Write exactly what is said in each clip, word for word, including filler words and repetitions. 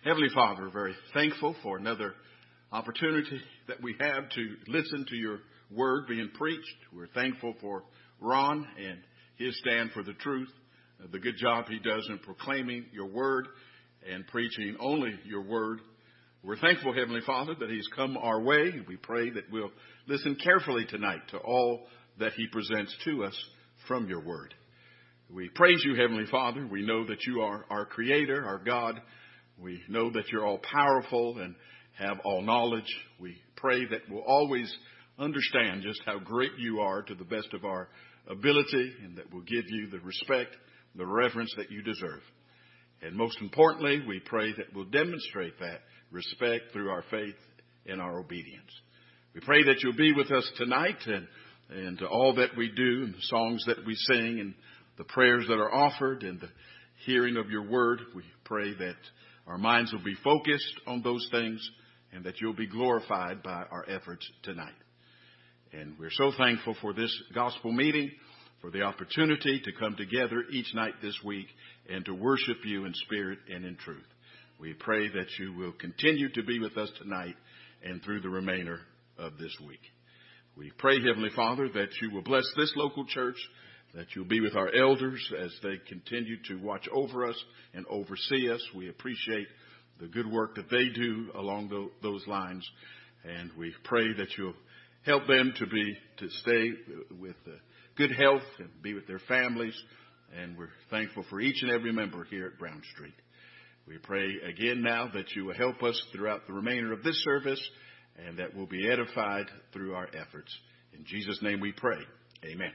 Heavenly Father, we're very thankful for another opportunity that we have to listen to your word being preached. We're thankful for Ron and his stand for the truth, uh, the good job he does in proclaiming your word and preaching only your word. We're thankful, Heavenly Father, that he's come our way. We pray that we'll listen carefully tonight to all that he presents to us from your word. We praise you, Heavenly Father. We know that you are our Creator, our God. We know that you're all powerful and have all knowledge. We pray that we'll always understand just how great you are to the best of our ability, and that we'll give you the respect, the reverence that you deserve. And most importantly, we pray that we'll demonstrate that respect through our faith and our obedience. We pray that you'll be with us tonight, and, and all that we do, and the songs that we sing, and the prayers that are offered, and the hearing of your word. We pray that our minds will be focused on those things, and that you'll be glorified by our efforts tonight. And we're so thankful for this gospel meeting, for the opportunity to come together each night this week and to worship you in spirit and in truth. We pray that you will continue to be with us tonight and through the remainder of this week. We pray, Heavenly Father, that you will bless this local church, that you'll be with our elders as they continue to watch over us and oversee us. We appreciate the good work that they do along the, those lines, and we pray that you'll help them to be to stay with uh, good health and be with their families. And we're thankful for each and every member here at Brown Street. We pray again now that you will help us throughout the remainder of this service, and that we'll be edified through our efforts. In Jesus' name we pray. Amen.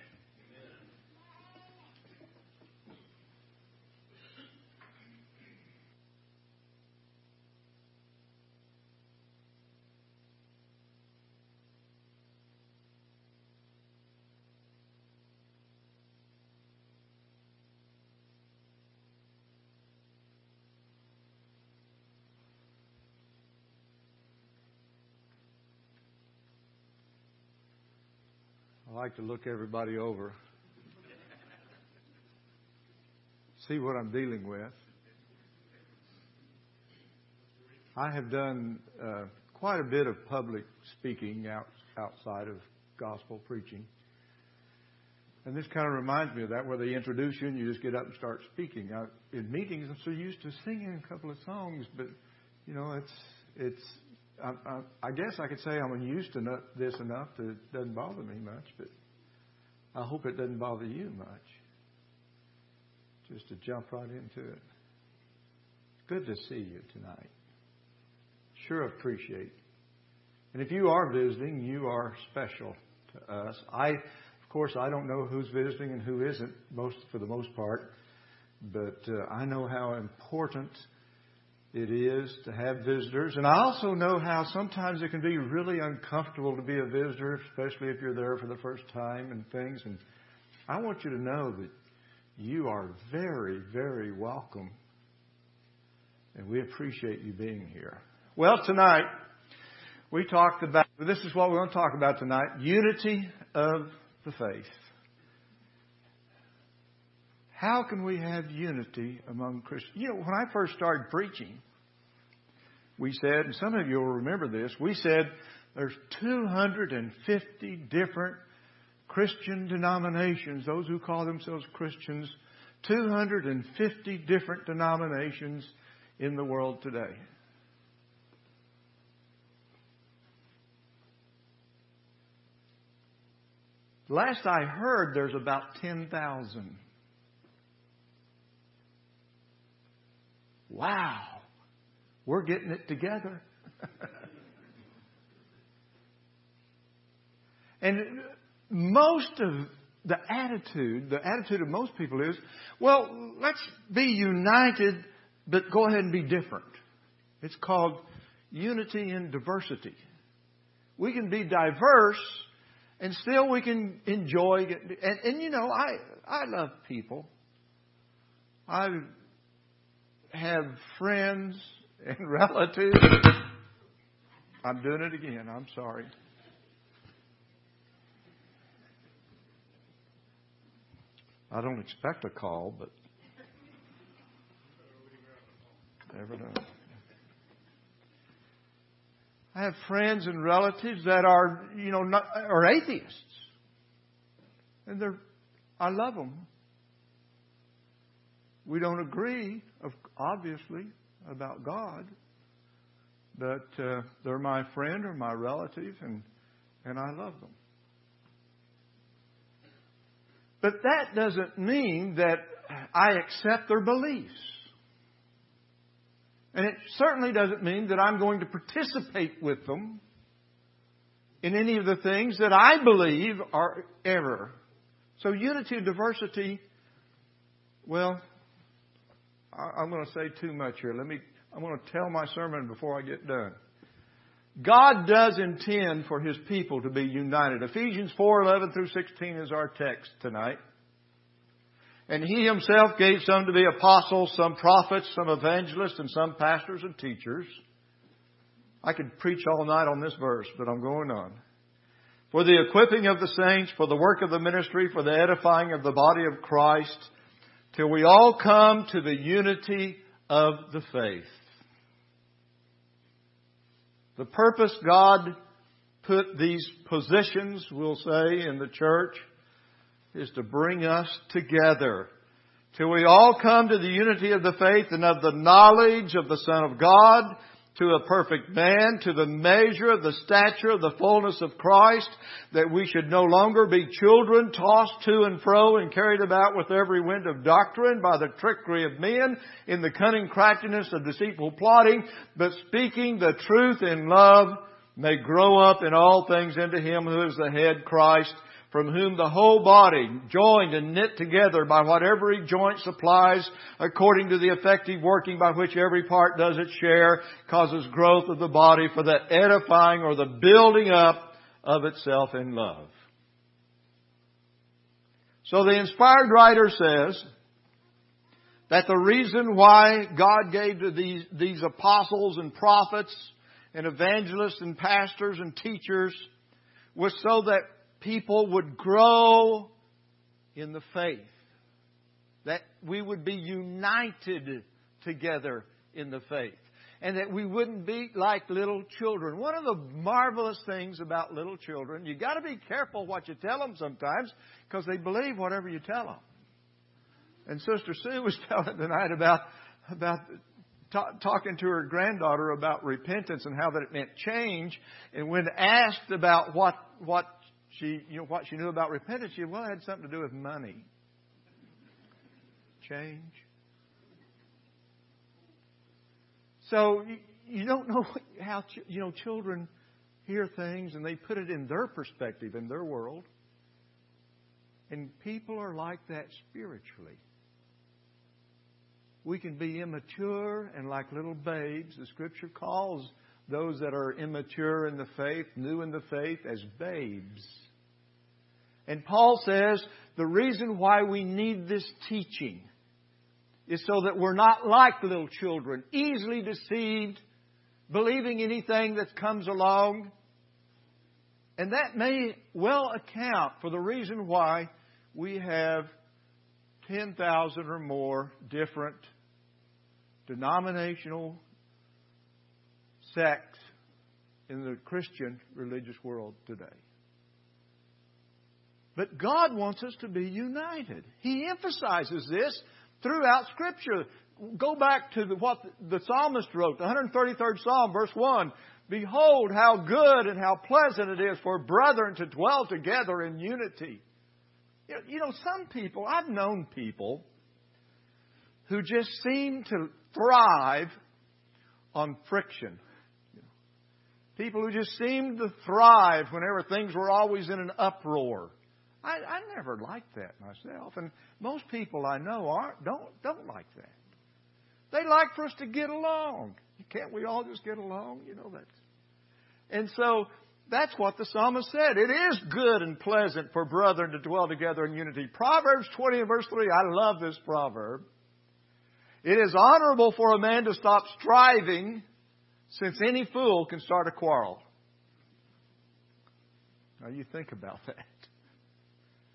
I like to look everybody over, see what I'm dealing with. I have done uh, quite a bit of public speaking out, outside of gospel preaching. And this kind of reminds me of that, where they introduce you and you just get up and start speaking. I, in meetings, I'm so used to singing a couple of songs, but, you know, it's, it's, I, I, I guess I could say I'm used to not, this enough that it doesn't bother me much, but I hope it doesn't bother you much. Just to jump right into it. Good to see you tonight. Sure appreciate. And if you are visiting, you are special to us. I, of course, I don't know who's visiting and who isn't, most for the most part, but uh, I know how important it is to have visitors. And I also know how sometimes it can be really uncomfortable to be a visitor, especially if you're there for the first time and things. And I want you to know that you are very, very welcome. And we appreciate you being here. Well, tonight, we talked about, this is what we're going to talk about tonight, unity of the faith. How can we have unity among Christians? You know, when I first started preaching, we said, and some of you will remember this, we said there's two hundred fifty different Christian denominations, those who call themselves Christians, two hundred fifty different denominations in the world today. Last I heard, there's about ten thousand. Wow. We're getting it together. And most of the attitude, the attitude of most people is, well, let's be united, but go ahead and be different. It's called unity in diversity. We can be diverse and still we can enjoy. And, and you know, I, I love people. I have friends and relatives. I'm doing it again. I'm sorry. I don't expect a call, but never know. I have friends and relatives that are, you know, not, are atheists. And they're, I love them. We don't agree, obviously, about God. But uh, they're my friend or my relative, and, and I love them. But that doesn't mean that I accept their beliefs. And it certainly doesn't mean that I'm going to participate with them in any of the things that I believe are error. So unity and diversity, well, I'm going to say too much here. Let me, I'm going to tell my sermon before I get done. God does intend for His people to be united. Ephesians four eleven through sixteen is our text tonight. And He Himself gave some to be apostles, some prophets, some evangelists, and some pastors and teachers. I could preach all night on this verse, but I'm going on. For the equipping of the saints, for the work of the ministry, for the edifying of the body of Christ, till we all come to the unity of the faith. The purpose God put these positions, we'll say, in the church is to bring us together. Till we all come to the unity of the faith and of the knowledge of the Son of God, to a perfect man, to the measure of the stature of the fullness of Christ, that we should no longer be children tossed to and fro and carried about with every wind of doctrine by the trickery of men in the cunning craftiness of deceitful plotting, but speaking the truth in love may grow up in all things into Him who is the head, Christ, from whom the whole body, joined and knit together by what every joint supplies, according to the effective working by which every part does its share, causes growth of the body for the edifying or the building up of itself in love. So the inspired writer says that the reason why God gave to these, these apostles and prophets and evangelists and pastors and teachers was so that people would grow in the faith. That we would be united together in the faith. And that we wouldn't be like little children. One of the marvelous things about little children, you got to be careful what you tell them sometimes, because they believe whatever you tell them. And Sister Sue was telling tonight about, about ta- talking to her granddaughter about repentance and how that it meant change. And when asked about what, what She, you know, what she knew about repentance, she, well, it had something to do with money. Change. So, you, you don't know how, you know, children hear things and they put it in their perspective, in their world. And people are like that spiritually. We can be immature and like little babes. The Scripture calls those that are immature in the faith, new in the faith, as babes. And Paul says the reason why we need this teaching is so that we're not like little children, easily deceived, believing anything that comes along. And that may well account for the reason why we have ten thousand or more different denominational sects in the Christian religious world today. But God wants us to be united. He emphasizes this throughout Scripture. Go back to the, what the psalmist wrote, the one hundred thirty-third Psalm, verse one. Behold, how good and how pleasant it is for brethren to dwell together in unity. You know, you know, some people, I've known people who just seem to thrive on friction. People who just seemed to thrive whenever things were always in an uproar. I, I never liked that myself, and most people I know aren't don't don't like that. They like for us to get along. Can't we all just get along? You know that. And so that's what the psalmist said. It is good and pleasant for brethren to dwell together in unity. Proverbs twenty and verse three. I love this proverb. It is honorable for a man to stop striving, since any fool can start a quarrel. Now you think about that.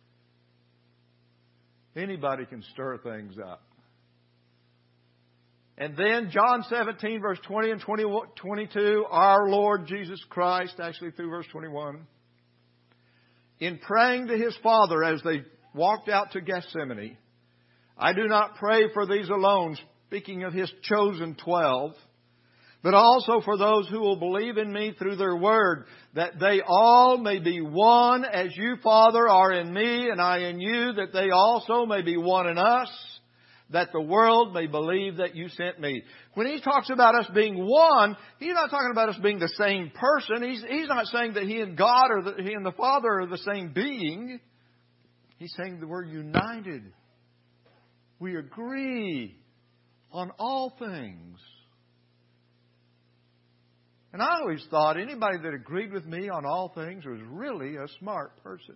Anybody can stir things up. And then John seventeen, verse twenty and twenty-two, our Lord Jesus Christ, actually through verse twenty-one, in praying to His Father as they walked out to Gethsemane, I do not pray for these alone, speaking of His chosen twelve, but also for those who will believe in Me through their word, that they all may be one as You, Father, are in Me and I in You, that they also may be one in us, that the world may believe that You sent Me. When He talks about us being one, He's not talking about us being the same person. He's, he's not saying that He and God or the, He and the Father are the same being. He's saying that we're united. We agree on all things. And I always thought anybody that agreed with me on all things was really a smart person.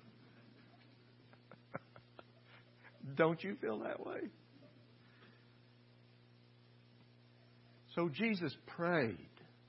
Don't you feel that way? So Jesus prayed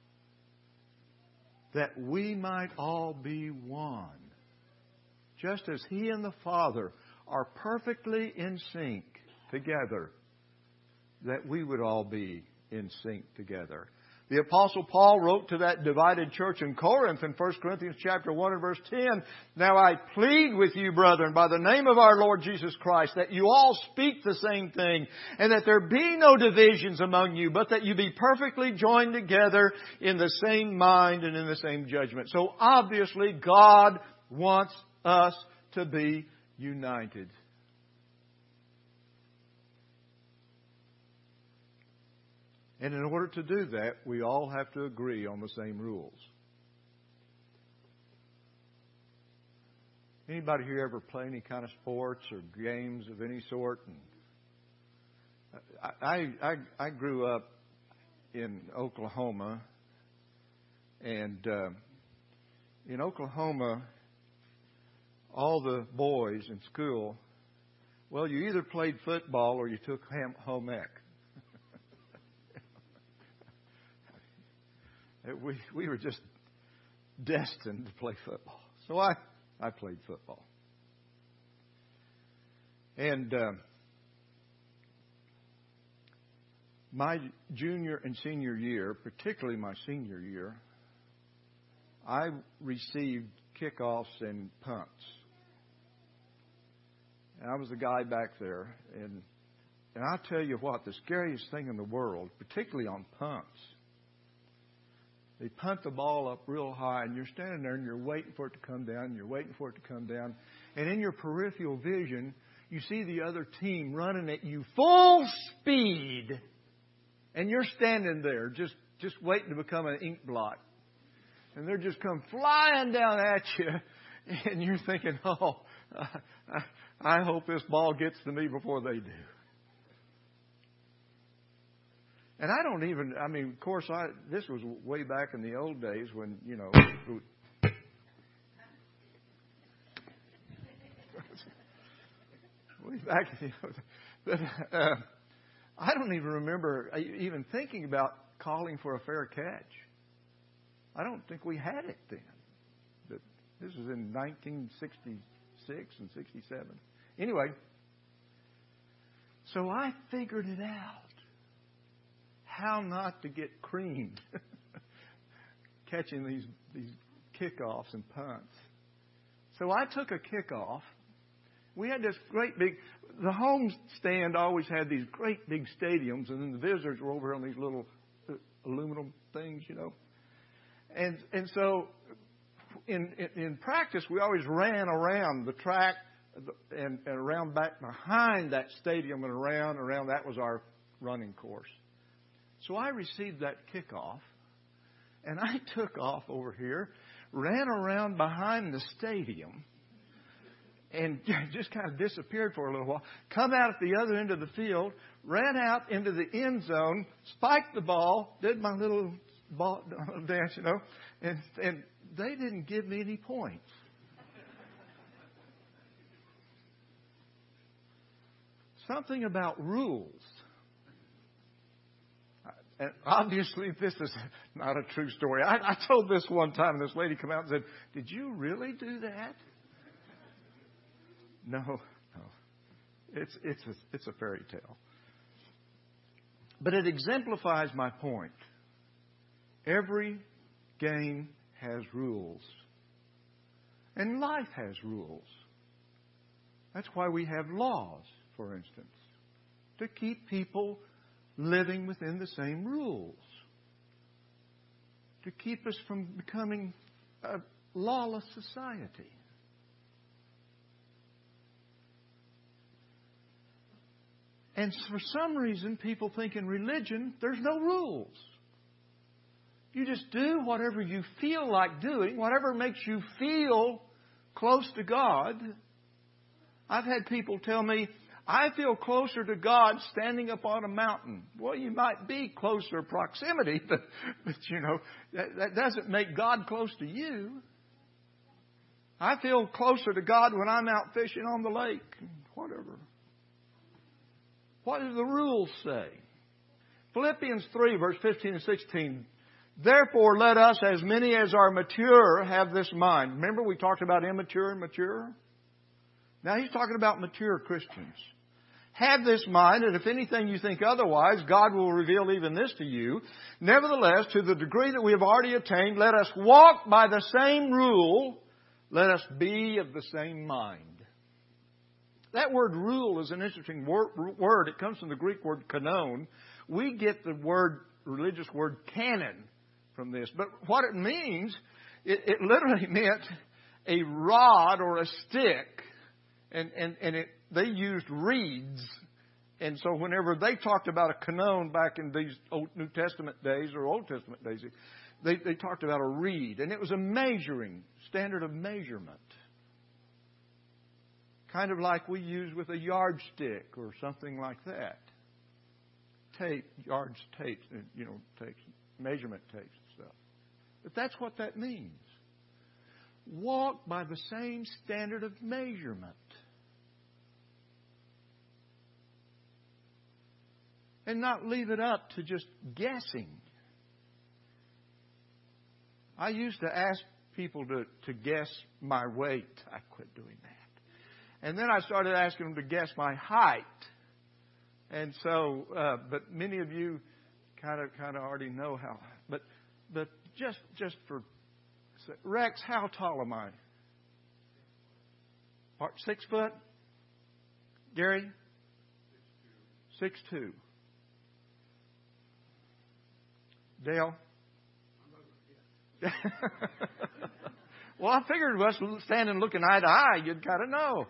that we might all be one, just as He and the Father are perfectly in sync together, that we would all be in sync together. The Apostle Paul wrote to that divided church in Corinth in First Corinthians chapter one and verse ten, Now I plead with you, brethren, by the name of our Lord Jesus Christ, that you all speak the same thing, and that there be no divisions among you, but that you be perfectly joined together in the same mind and in the same judgment. So obviously God wants us to be united. And in order to do that, we all have to agree on the same rules. Anybody here ever play any kind of sports or games of any sort? And I, I, I grew up in Oklahoma, and uh, in Oklahoma, all the boys in school, well, you either played football or you took home ec. We we were just destined to play football. So I, I played football. And uh, my junior and senior year, particularly my senior year, I received kickoffs and punts. And I was the guy back there. And, and I'll tell you what, the scariest thing in the world, particularly on punts, they punt the ball up real high, and you're standing there, and you're waiting for it to come down, and you're waiting for it to come down. And in your peripheral vision, you see the other team running at you full speed, and you're standing there just, just waiting to become an ink blot. And they're just come flying down at you, and you're thinking, oh, I, I hope this ball gets to me before they do. And I don't even, I mean, of course, I this was way back in the old days when, you know, way back in the old days. But uh, I don't even remember even thinking about calling for a fair catch. I don't think we had it then. But this was in nineteen sixty-six and sixty-seven. Anyway, so I figured it out. How not to get creamed catching these these kickoffs and punts. So I took a kickoff. We had this great big, the home stand always had these great big stadiums, and then the visitors were over on these little uh, aluminum things, you know. And and so in, in in practice, we always ran around the track and, and around back behind that stadium and around around that was our running course. So I received that kickoff, and I took off over here, ran around behind the stadium, and just kind of disappeared for a little while, come out at the other end of the field, ran out into the end zone, spiked the ball, did my little ball dance, you know, and, and they didn't give me any points. Something about rules. And obviously, this is not a true story. I, I told this one time, and this lady came out and said, "Did you really do that?" No, no. It's it's a, it's a fairy tale. But it exemplifies my point. Every game has rules. And life has rules. That's why we have laws, for instance, to keep people living within the same rules, to keep us from becoming a lawless society. And for some reason, people think in religion, there's no rules. You just do whatever you feel like doing, whatever makes you feel close to God. I've had people tell me, I feel closer to God standing up on a mountain. Well, you might be closer proximity, but, but you know, that, that doesn't make God close to you. I feel closer to God when I'm out fishing on the lake, whatever. What do the rules say? Philippians three, verse fifteen and sixteen. Therefore, let us, as many as are mature, have this mind. Remember, we talked about immature and mature? Now he's talking about mature Christians. Have this mind, and if anything you think otherwise, God will reveal even this to you. Nevertheless, to the degree that we have already attained, let us walk by the same rule. Let us be of the same mind. That word rule is an interesting word. It comes from the Greek word kanon. We get the word, religious word canon from this. But what it means, it, it literally meant a rod or a stick. And, and, and it, they used reeds. And so whenever they talked about a canon back in these Old, New Testament days or Old Testament days, they, they talked about a reed. And it was a measuring, standard of measurement. Kind of like we use with a yardstick or something like that. Tape, yards, tapes, you know, tapes, measurement tapes and stuff. But that's what that means. Walk by the same standard of measurement. And not leave it up to just guessing. I used to ask people to, to guess my weight. I quit doing that. And then I started asking them to guess my height. And so, uh, but many of you kind of kind of already know how. But but just just for Rex, how tall am I? Six foot. Gary. Six two. Dale. Well, I figured us standing looking eye to eye, you'd kind of know.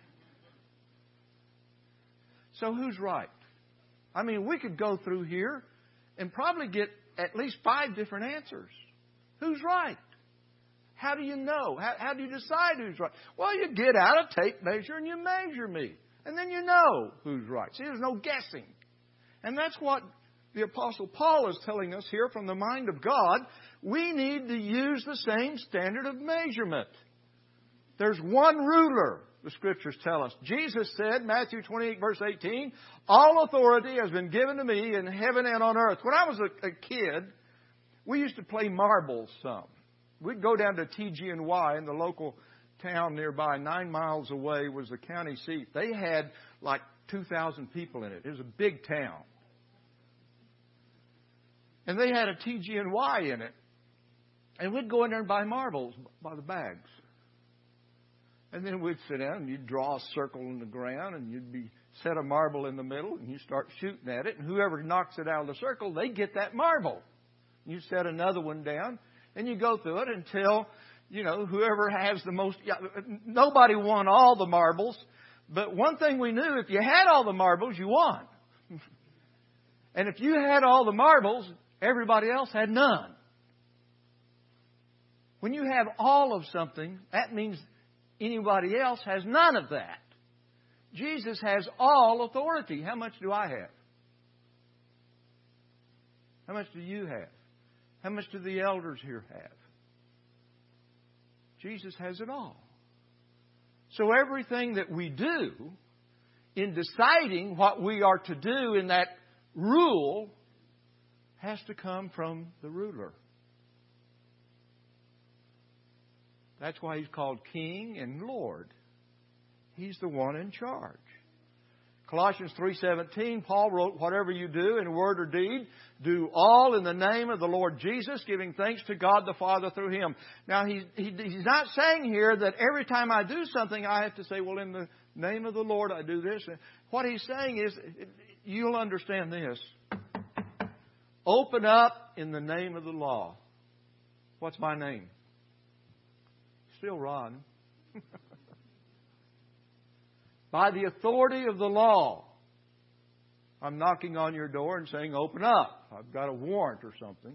So who's right? I mean, we could go through here and probably get at least five different answers. Who's right? How do you know? How, how do you decide who's right? Well, you get out a tape measure and you measure me. And then you know who's right. See, there's no guessing. And that's what the Apostle Paul is telling us here from the mind of God. We need to use the same standard of measurement. There's one ruler, the Scriptures tell us. Jesus said, Matthew twenty-eight, verse eighteen, all authority has been given to me in heaven and on earth. When I was a, a kid, we used to play marbles some. We'd go down to T G N Y in the local town nearby. Nine miles away was the county seat. They had like two thousand people in it. It was a big town. And they had a T G N Y in it. And we'd go in there and buy marbles by the bags. And then we'd sit down and you'd draw a circle in the ground and you'd be set a marble in the middle and you start shooting at it. And whoever knocks it out of the circle, they get that marble. You set another one down and you go through it until, you know, whoever has the most... Yeah, nobody won all the marbles. But one thing we knew, if you had all the marbles, you won. And if you had all the marbles, everybody else had none. When you have all of something, that means anybody else has none of that. Jesus has all authority. How much do I have? How much do you have? How much do the elders here have? Jesus has it all. So everything that we do in deciding what we are to do in that rule has to come from the ruler. That's why He's called King and Lord. He's the one in charge. Colossians three seventeen, Paul wrote, whatever you do in word or deed, do all in the name of the Lord Jesus, giving thanks to God the Father through Him. Now, he, he, he's not saying here that every time I do something, I have to say, well, in the name of the Lord, I do this. What he's saying is, you'll understand this. Open up in the name of the law. What's my name? Still Ron. By the authority of the law, I'm knocking on your door and saying, open up. I've got a warrant or something.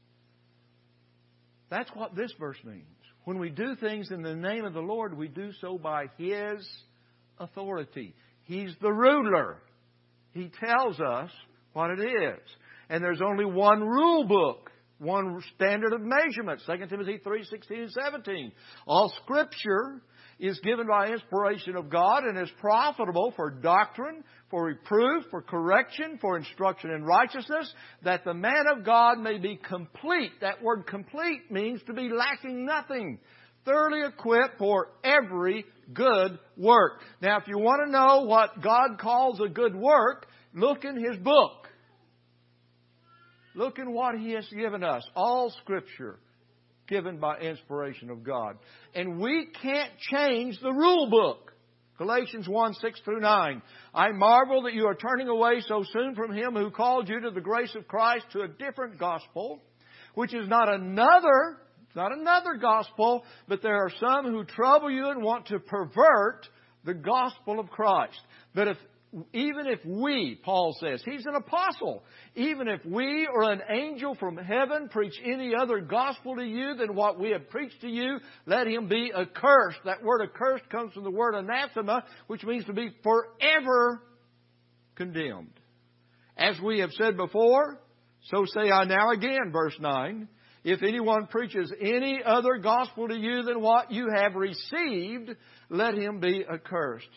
That's what this verse means. When we do things in the name of the Lord, we do so by His authority. He's the ruler. He tells us what it is. And there's only one rule book, one standard of measurement. Second Timothy three sixteen and seventeen. All Scripture is given by inspiration of God and is profitable for doctrine, for reproof, for correction, for instruction in righteousness, that the man of God may be complete. That word complete means to be lacking nothing. Thoroughly equipped for every good work. Now, if you want to know what God calls a good work, look in His book. Look in what He has given us. All Scripture given by inspiration of God. And we can't change the rule book. Galatians one, six through nine. I marvel that you are turning away so soon from Him who called you to the grace of Christ to a different gospel, which is not another, it's not another gospel, but there are some who trouble you and want to pervert the gospel of Christ. But if Even if we, Paul says, he's an apostle, even if we or an angel from heaven preach any other gospel to you than what we have preached to you, let him be accursed. That word accursed comes from the word anathema, which means to be forever condemned. As we have said before, so say I now again, verse nine. If anyone preaches any other gospel to you than what you have received, let him be accursed.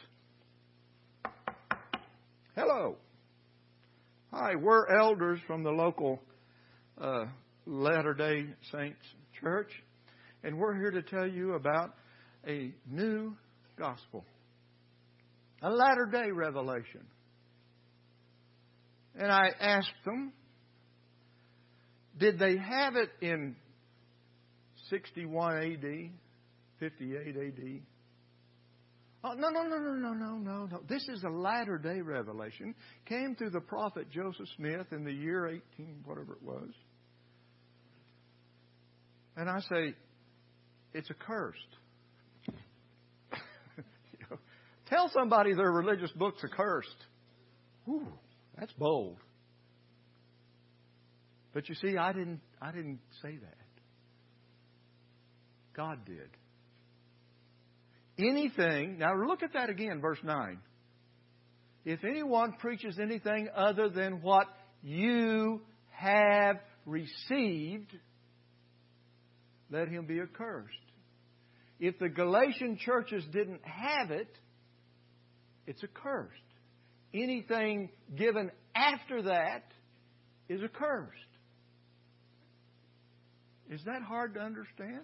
Hello. Hi, we're elders from the local uh, Latter-day Saints church, and we're here to tell you about a new gospel, a latter-day revelation. And I asked them, did they have it in sixty-one A D, fifty-eight A D? Oh, no, no, no, no, no, no, no, no. This is a latter-day revelation. Came through the prophet Joseph Smith in the year eighteen, whatever it was. And I say, it's accursed. You know, tell somebody their religious book's accursed. Ooh, that's bold. But you see, I didn't, I didn't say that. God did. Anything, now look at that again, verse nine. If anyone preaches anything other than what you have received, let him be accursed. If the Galatian churches didn't have it, it's accursed. Anything given after that is accursed. Is that hard to understand?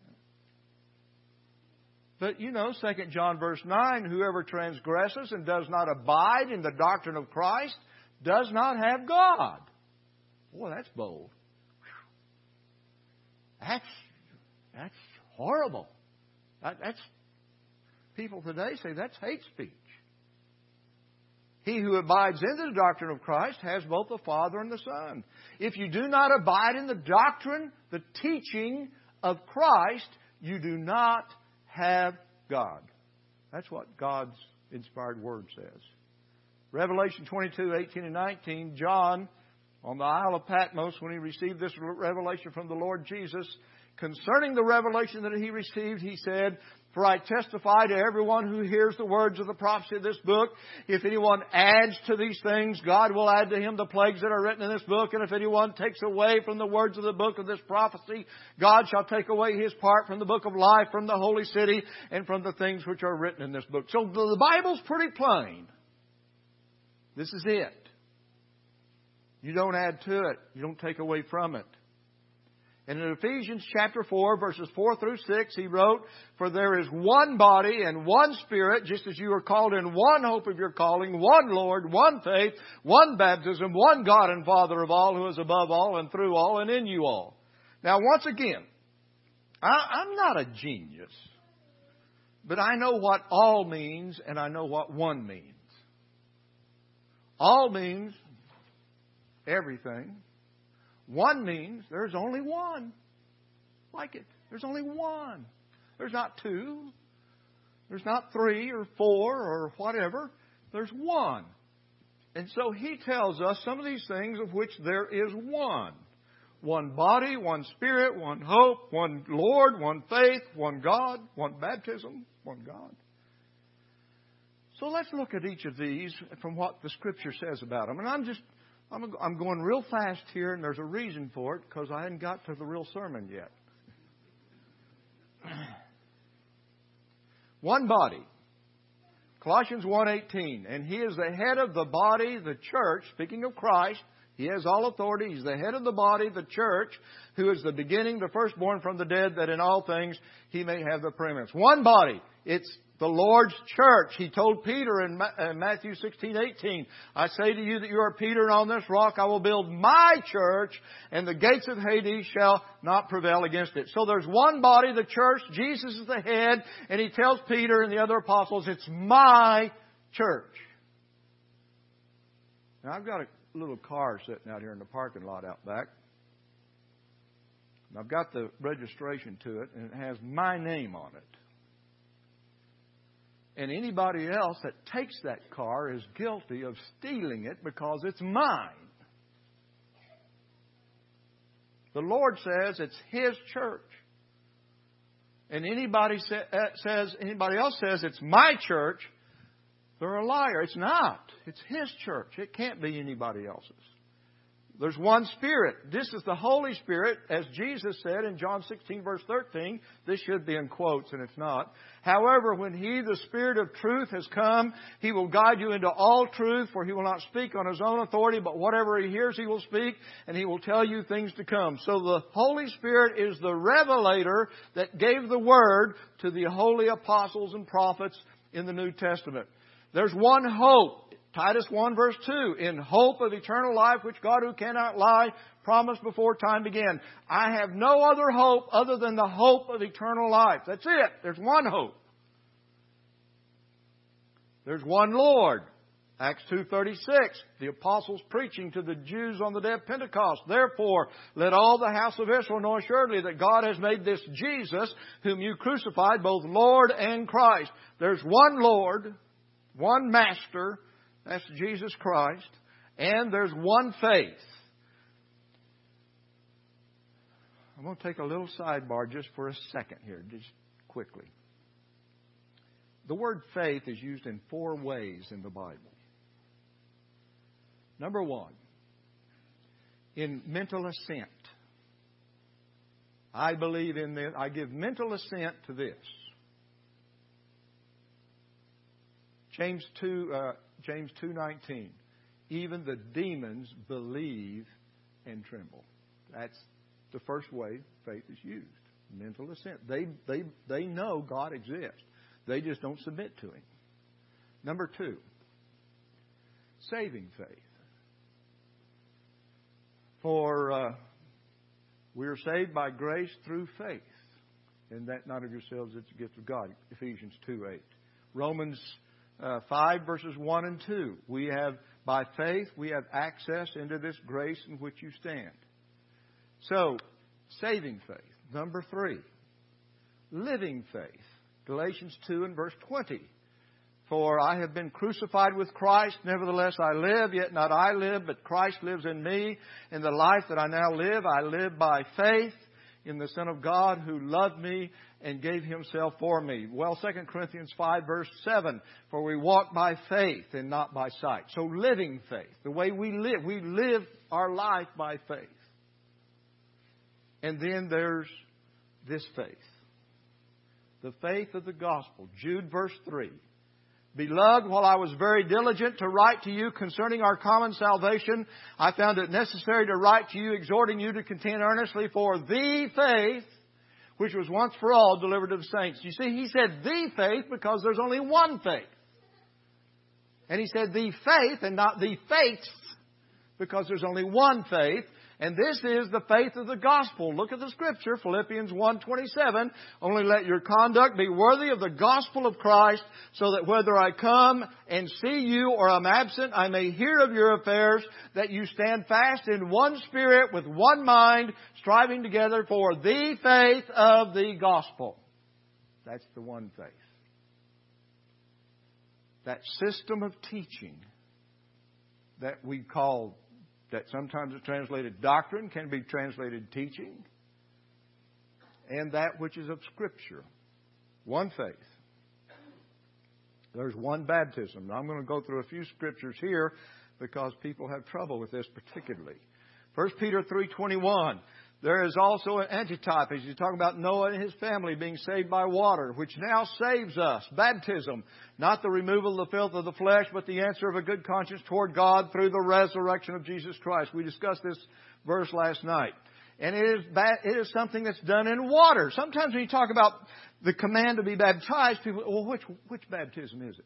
But, you know, Second John verse nine, whoever transgresses and does not abide in the doctrine of Christ does not have God. Boy, that's bold. That's, that's horrible. That, that's, people today say that's hate speech. He who abides in the doctrine of Christ has both the Father and the Son. If you do not abide in the doctrine, the teaching of Christ, you do not have God. That's what God's inspired Word says. Revelation twenty-two, eighteen and nineteen, John, on the Isle of Patmos, when he received this revelation from the Lord Jesus, concerning the revelation that he received, he said, for I testify to everyone who hears the words of the prophecy of this book, if anyone adds to these things, God will add to him the plagues that are written in this book. And if anyone takes away from the words of the book of this prophecy, God shall take away his part from the book of life, from the holy city, and from the things which are written in this book. So the Bible's pretty plain. This is it. You don't add to it. You don't take away from it. And in Ephesians chapter four, verses four through six, he wrote, "For there is one body and one Spirit, just as you are called in one hope of your calling, one Lord, one faith, one baptism, one God and Father of all, who is above all and through all and in you all." Now, once again, I, I'm not a genius, but I know what all means and I know what one means. All means everything. One means there's only one. Like it. There's only one. There's not two. There's not three or four or whatever. There's one. And so he tells us some of these things of which there is one. One body, one Spirit, one hope, one Lord, one faith, one God, one baptism, one God. So let's look at each of these from what the Scripture says about them. And I'm just I'm I'm going real fast here, and there's a reason for it, because I hadn't got to the real sermon yet. One body. Colossians one eighteen. And He is the head of the body, the church. Speaking of Christ, He has all authority. He's the head of the body, the church, who is the beginning, the firstborn from the dead, that in all things He may have the preeminence. One body. It's the Lord's church. He told Peter in Matthew sixteen eighteen, "I say to you that you are Peter, and on this rock I will build my church, and the gates of Hades shall not prevail against it." So there's one body, the church. Jesus is the head, and He tells Peter and the other apostles, "It's my church." Now, I've got a little car sitting out here in the parking lot out back. I've got the registration to it, and it has my name on it. And anybody else that takes that car is guilty of stealing it because it's mine. The Lord says it's His church. And anybody sa- says, anybody else says it's my church, they're a liar. It's not. It's His church. It can't be anybody else's. There's one Spirit. This is the Holy Spirit, as Jesus said in John sixteen, verse thirteen. This should be in quotes, and it's not. "However, when He, the Spirit of truth, has come, He will guide you into all truth, for He will not speak on His own authority, but whatever He hears He will speak, and He will tell you things to come." So the Holy Spirit is the revelator that gave the Word to the holy apostles and prophets in the New Testament. There's one hope. Titus one verse two, "In hope of eternal life, which God who cannot lie promised before time began." I have no other hope other than the hope of eternal life. That's it. There's one hope. There's one Lord. Acts two thirty-six, the apostles preaching to the Jews on the day of Pentecost. "Therefore, let all the house of Israel know assuredly that God has made this Jesus, whom you crucified, both Lord and Christ." There's one Lord, one Master, that's Jesus Christ, and there's one faith. I'm going to take a little sidebar just for a second here, just quickly. The word faith is used in four ways in the Bible. Number one, in mental assent. I believe in this. I give mental assent to this. James two. Uh, James two nineteen. "Even the demons believe and tremble." That's the first way faith is used. Mental assent. They, they, they know God exists. They just don't submit to Him. Number two, saving faith. For uh, we are saved by grace through faith, and that not of yourselves, it's a gift of God. Ephesians two eight. Romans Uh, five verses one and two. We have, by faith, we have access into this grace in which you stand. So, saving faith. Number three, living faith. Galatians two and verse twenty. "For I have been crucified with Christ, nevertheless I live, yet not I live, but Christ lives in me. In the life that I now live, I live by faith in the Son of God who loved me and gave Himself for me." Well, Second Corinthians five verse seven, "For we walk by faith and not by sight." So living faith, the way we live, we live our life by faith. And then there's this faith, the faith of the gospel. Jude verse three, Beloved, while I was very diligent to write to you concerning our common salvation, I found it necessary to write to you, exhorting you to contend earnestly for the faith which was once for all delivered to the saints. You see, he said the faith because there's only one faith. And he said the faith and not the faiths because there's only one faith. And this is the faith of the gospel. Look at the scripture, Philippians one twenty-seven. Only let your conduct be worthy of the gospel of Christ, so that whether I come and see you or am absent, I may hear of your affairs, that you stand fast in one spirit, with one mind, striving together for the faith of the gospel. That's the one faith. That system of teaching that we call, that sometimes is translated doctrine, can be translated teaching, and that which is of Scripture. One faith. There's one baptism. Now, I'm going to go through a few scriptures here because people have trouble with this particularly. First Peter three twenty-one. There is also an antitype, as he's talking about Noah and his family being saved by water, which now saves us. Baptism, not the removal of the filth of the flesh, but the answer of a good conscience toward God through the resurrection of Jesus Christ. We discussed this verse last night. And it is, ba- it is something that's done in water. Sometimes when you talk about the command to be baptized, people, well, which, which baptism is it?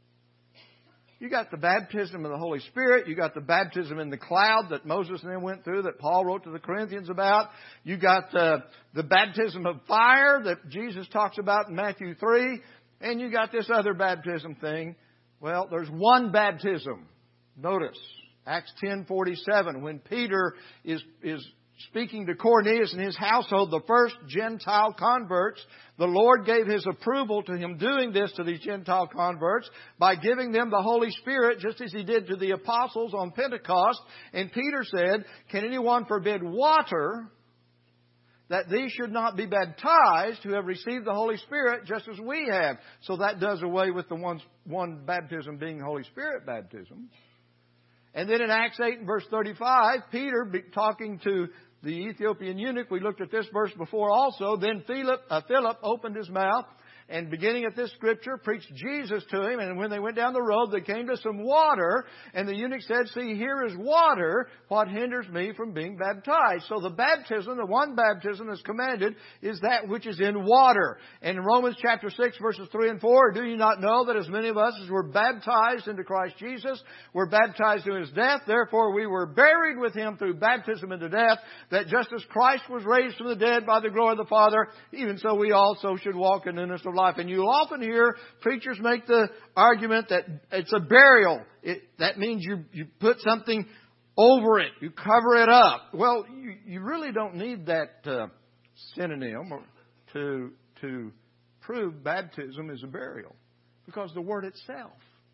You got the baptism of the Holy Spirit. You got the baptism in the cloud that Moses and them went through, that Paul wrote to the Corinthians about. You got the, the baptism of fire that Jesus talks about in Matthew three. And you got this other baptism thing. Well, there's one baptism. Notice, Acts ten forty-seven, when Peter is, is speaking to Cornelius and his household, the first Gentile converts, the Lord gave His approval to Him doing this to these Gentile converts by giving them the Holy Spirit, just as He did to the apostles on Pentecost. And Peter said, can anyone forbid water, that these should not be baptized who have received the Holy Spirit just as we have? So that does away with the one, one baptism being Holy Spirit baptism. And then in Acts eight and verse thirty-five, Peter talking to the Ethiopian eunuch, we looked at this verse before also. Then Philip, uh, Philip opened his mouth and, beginning at this scripture, preached Jesus to him. And when they went down the road, they came to some water. And the eunuch said, see, here is water. What hinders me from being baptized? So the baptism, the one baptism that's commanded, is that which is in water. And in Romans chapter six, verses three and four, do you not know that as many of us as were baptized into Christ Jesus were baptized in His death? Therefore we were buried with Him through baptism into death, that just as Christ was raised from the dead by the glory of the Father, even so we also should walk in newness of life. And you'll often hear preachers make the argument that it's a burial. It, that means you, you put something over it. You cover it up. Well, you, you really don't need that uh, synonym to, to prove baptism is a burial, because the word itself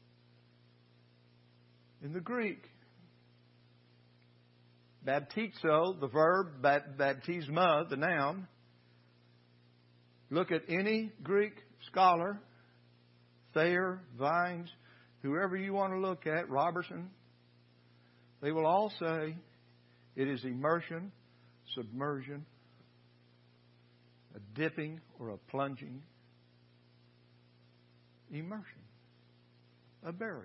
in the Greek, baptizo, the verb, baptisma, the noun. Look at any Greek scholar, Thayer, Vines, whoever you want to look at, Robertson, they will all say it is immersion, submersion, a dipping or a plunging, immersion, a burial.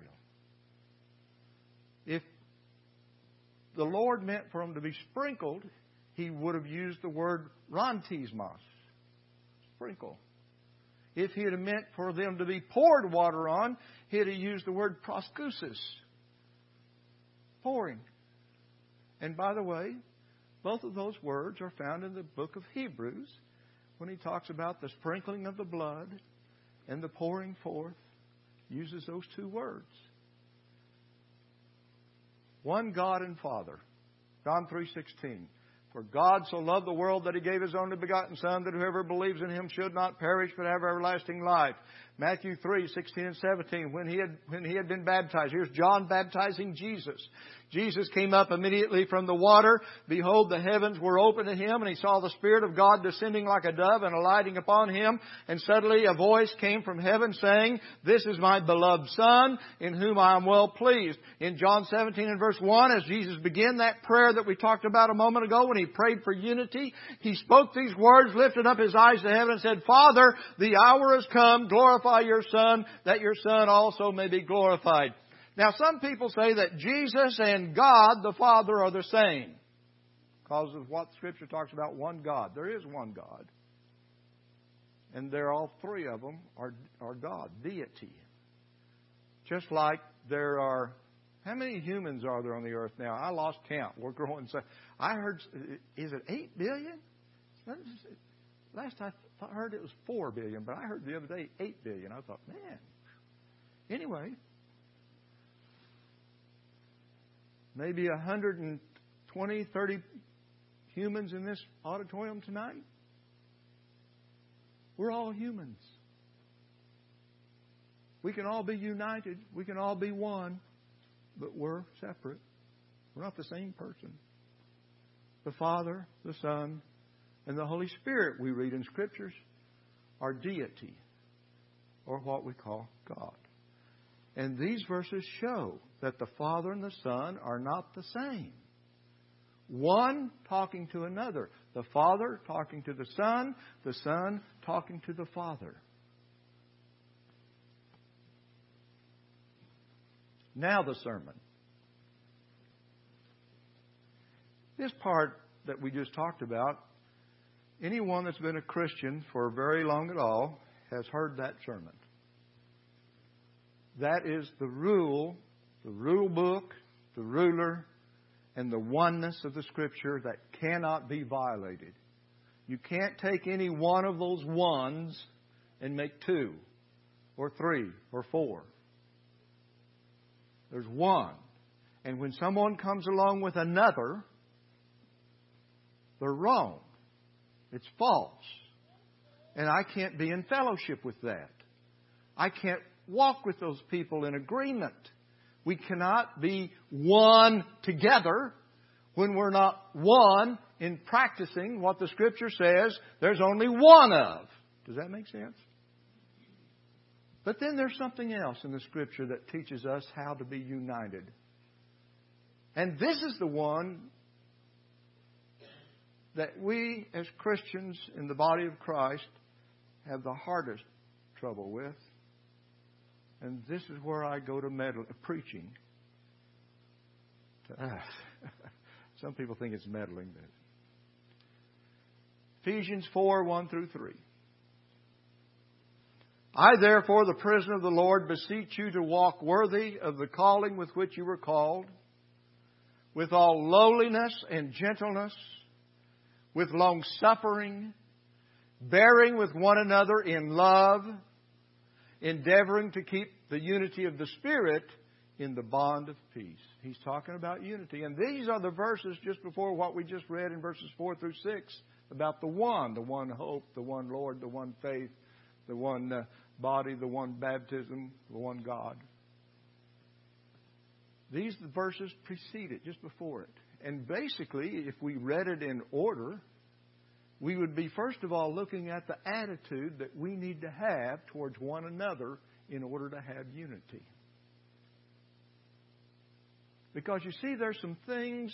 If the Lord meant for them to be sprinkled, He would have used the word rantismos, sprinkle. If He had meant for them to be poured water on, He'd have used the word proskousis, pouring. And by the way, both of those words are found in the book of Hebrews when he talks about the sprinkling of the blood and the pouring forth. Uses those two words. One God and Father. John three sixteen. For God so loved the world that He gave His only begotten Son, that whoever believes in Him should not perish but have everlasting life. Matthew three sixteen and seventeen. When he had when he had been baptized, here's John baptizing Jesus. Jesus came up immediately from the water. Behold, the heavens were opened to Him, and He saw the Spirit of God descending like a dove and alighting upon Him. And suddenly a voice came from heaven saying, This is my beloved Son, in whom I am well pleased. In John seventeen and verse one, as Jesus began that prayer that we talked about a moment ago when He prayed for unity, He spoke these words, lifted up His eyes to heaven and said, Father, the hour has come. Glorify your Son, that your Son also may be glorified. Now, some people say that Jesus and God the Father are the same because of what Scripture talks about, one God. There is one God. And they're all three of them are, are God, deity. Just like there are, how many humans are there on the earth now? I lost count. We're growing. So I heard, is it eight billion? Last I heard it was four billion, but I heard the other day eight billion. I thought, man. Anyway. Maybe one hundred twenty, thirty humans in this auditorium tonight. We're all humans. We can all be united. We can all be one. But we're separate. We're not the same person. The Father, the Son, and the Holy Spirit, we read in Scriptures, are deity, or what we call God. And these verses show that the Father and the Son are not the same. One talking to another. The Father talking to the Son. The Son talking to the Father. Now the sermon. This part that we just talked about, anyone that's been a Christian for very long at all has heard that sermon. That is the rule, the rule book, the ruler, and the oneness of the Scripture that cannot be violated. You can't take any one of those ones and make two, or three, or four. There's one. And when someone comes along with another, they're wrong. It's false. And I can't be in fellowship with that. I can't walk with those people in agreement. We cannot be one together when we're not one in practicing what the Scripture says there's only one of. Does that make sense? But then there's something else in the Scripture that teaches us how to be united. And this is the one that we as Christians in the body of Christ have the hardest trouble with. And this is where I go to meddle, preaching. Uh, some people think it's meddling. Ephesians four, one through three. I, therefore, the prisoner of the Lord, beseech you to walk worthy of the calling with which you were called, with all lowliness and gentleness, with long-suffering, bearing with one another in love, endeavoring to keep the unity of the Spirit in the bond of peace. He's talking about unity. And these are the verses just before what we just read in verses four through six about the one, the one hope, the one Lord, the one faith, the one uh, body, the one baptism, the one God. These the verses precede it, just before it. And basically, if we read it in order, we would be first of all looking at the attitude that we need to have towards one another in order to have unity. Because you see, there's some things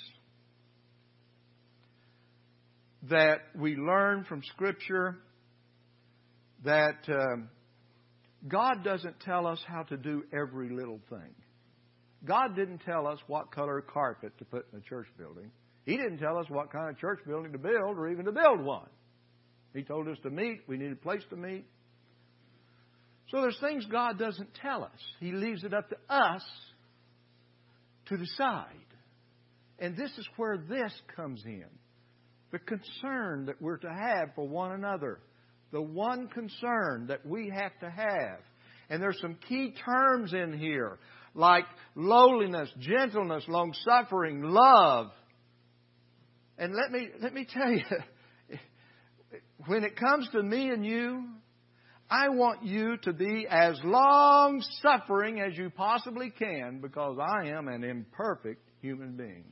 that we learn from Scripture that um, God doesn't tell us how to do every little thing. God didn't tell us what color carpet to put in a church building. He didn't tell us what kind of church building to build or even to build one. He told us to meet. We need a place to meet. So there's things God doesn't tell us. He leaves it up to us to decide. And this is where this comes in. The concern that we're to have for one another. The one concern that we have to have. And there's some key terms in here, like lowliness, gentleness, long-suffering, love. And let me let me tell you, when it comes to me and you, I want you to be as long-suffering as you possibly can, because I am an imperfect human being.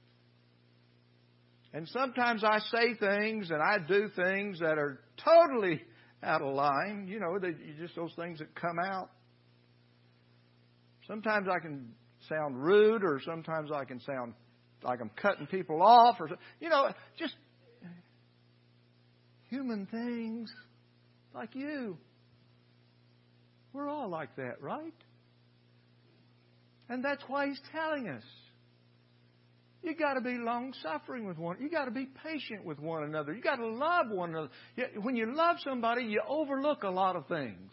And sometimes I say things and I do things that are totally out of line. You know, they, just those things that come out. Sometimes I can sound rude, or sometimes I can sound like I'm cutting people off, or you know, just human things like you. We're all like that, right? And that's why He's telling us. You got to be long-suffering with one. You got to be patient with one another. You got to love one another. When you love somebody, you overlook a lot of things.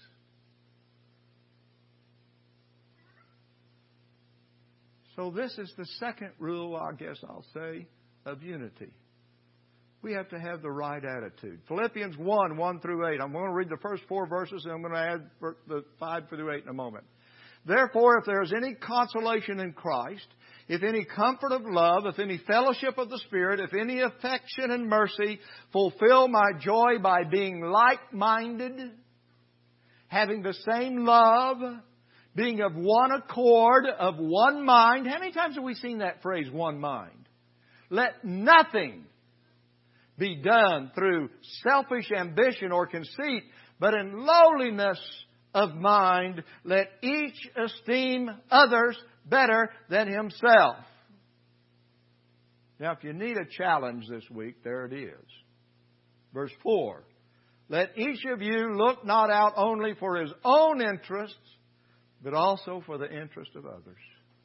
So this is the second rule, I guess I'll say, of unity. We have to have the right attitude. Philippians one, one through eight. I'm going to read the first four verses, and I'm going to add the five through eight in a moment. Therefore, if there is any consolation in Christ, if any comfort of love, if any fellowship of the Spirit, if any affection and mercy, fulfill my joy by being like-minded, having the same love, being of one accord, of one mind. How many times have we seen that phrase, one mind? Let nothing be done through selfish ambition or conceit, but in lowliness of mind, let each esteem others better than himself. Now, if you need a challenge this week, there it is. Verse four. Let each of you look not out only for his own interests, but also for the interest of others.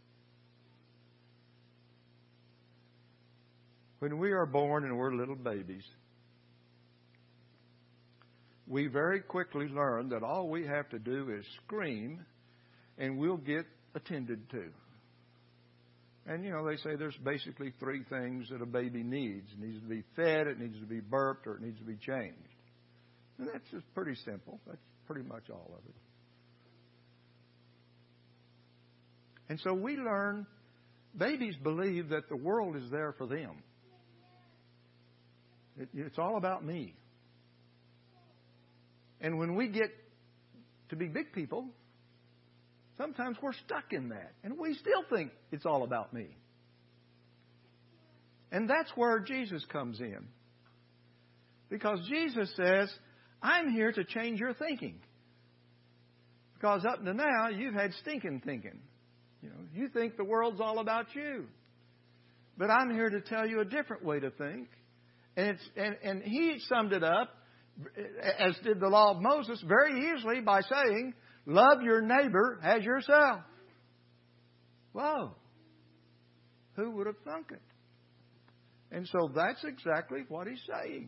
When we are born and we're little babies, we very quickly learn that all we have to do is scream and we'll get attended to. And, you know, they say there's basically three things that a baby needs. It needs to be fed, it needs to be burped, or it needs to be changed. And that's just pretty simple. That's pretty much all of it. And so we learn, babies believe that the world is there for them. It, it's all about me. And when we get to be big people, sometimes we're stuck in that. And we still think it's all about me. And that's where Jesus comes in. Because Jesus says, I'm here to change your thinking. Because up to now, you've had stinking thinking. You know, you think the world's all about you. But I'm here to tell you a different way to think. And, it's, and, and he summed it up, as did the law of Moses, very easily by saying, love your neighbor as yourself. Whoa. Who would have thunk it? And so that's exactly what he's saying.